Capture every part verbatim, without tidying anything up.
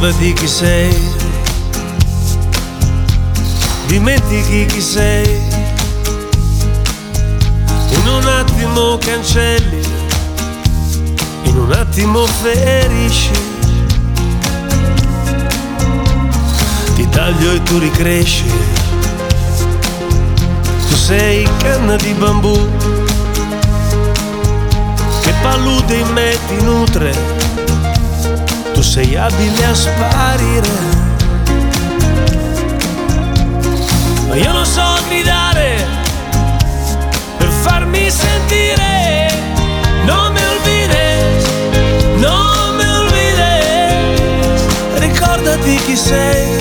Ricordati chi sei, dimentichi chi sei, in un attimo cancelli, in un attimo ferisci, ti taglio e tu ricresci, tu sei canna di bambù che palude in me ti nutre. Tu sei abile a sparire, ma io non so gridare per farmi sentire. Non mi olvides, non mi olvides, ricordati chi sei.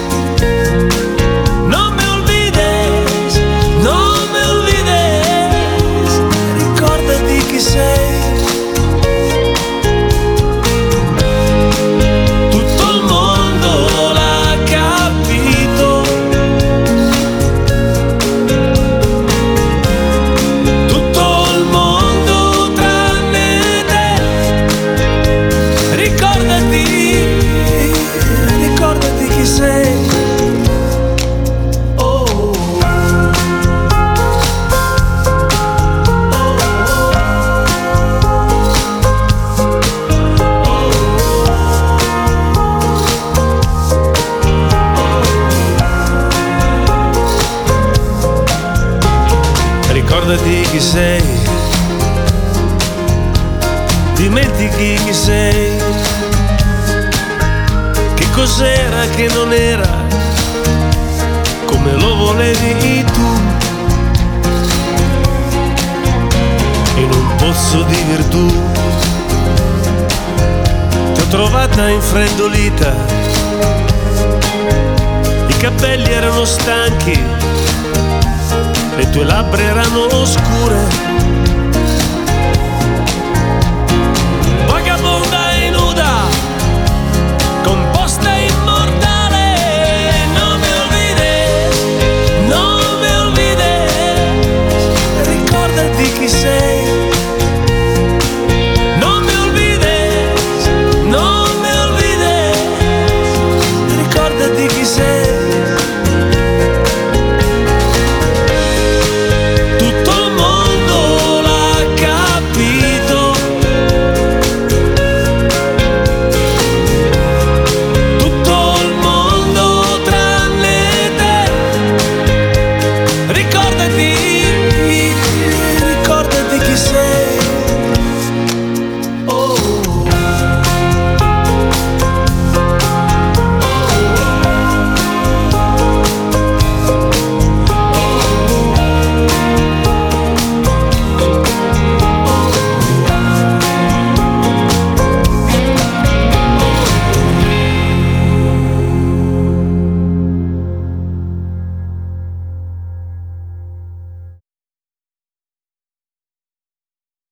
Non mi olvides, non mi olvides, ricordati chi sei. Ricordati chi sei, dimentichi chi sei, che cos'era che non era, come lo volevi tu, in un pozzo di virtù. Ti ho trovata infreddolita, i capelli erano stanchi, le tue labbra erano oscure,